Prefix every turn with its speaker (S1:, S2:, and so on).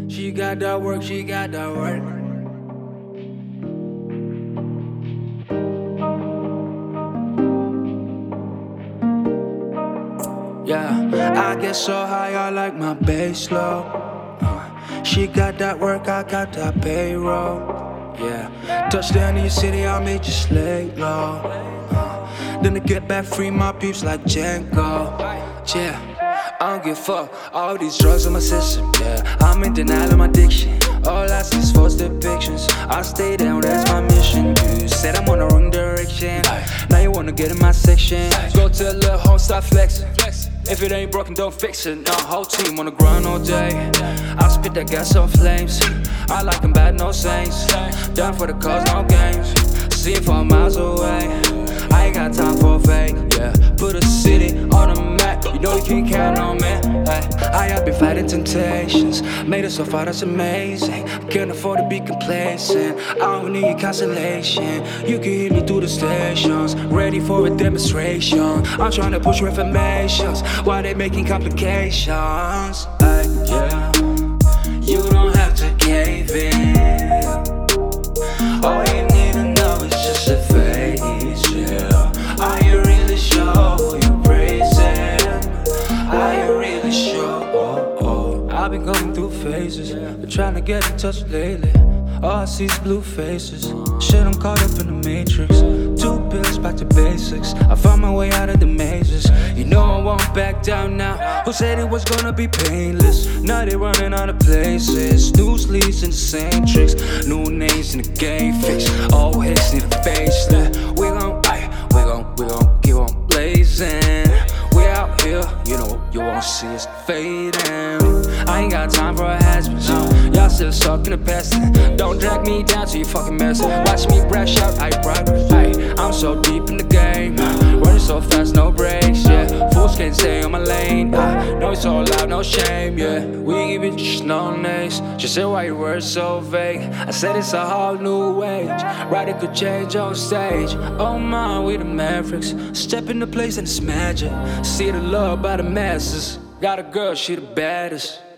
S1: She got that work, she got that work. Yeah, I get so high, I like my bass low. She got that work, I got that payroll. Yeah, touchdown in your city, I made you slay low. Then to get back free, my peeps like Django. Yeah, I don't give a fuck, all these drugs in my system. Yeah, I'm in denial of my addiction. All I see is false depictions. I stay down, that's my mission. You said I'm on the wrong direction. Now you wanna get in my section. Go to a little home, start flexing. If it ain't broken, don't fix it. No, whole team on the grind all day. I spit that gas on flames. I like them bad, no saints. Down for the cause, no games. See it 4 miles away. I ain't got time for fake, yeah. Put a city on the map. You know you can't count on me. I have been fighting temptations. Made it so far, that's amazing. Can't afford to be complacent. I don't need consolation. You can hear me through the stations. Ready for a demonstration. I'm trying to push reformations while they making complications. Yeah. You don't have to cave in. All you need to know is just a face, yeah. Are you really sure who you praising? Are you really sure? I've been going through phases, been trying to get in touch lately. All I see is blue faces. Shit, I'm caught up in the matrix. 2 pills back to basics. I found my way out of the mazes. You know I won't back down now. Who said it was gonna be painless? Now they running out of places. New sleeves and the same tricks. New names in the game fix. All hits need a facelift. We gon' keep on blazing. We out here, you know you won't see us fading. I ain't got time for a has-been. Y'all still stuck in the past. Don't drag me down to your fucking mess. Watch me crash out, I progress. I'm so deep in the game, running so fast, no brakes. Yeah, fools can't stay on my lane. Know it's all loud, no shame. Yeah, we ain't even just no names. Just say why your words so vague. I said it's a whole new age. Right, it could change on stage. Oh my, we the Mavericks. Step in the place and it's magic. See the love by the masses. Got a girl, she the baddest.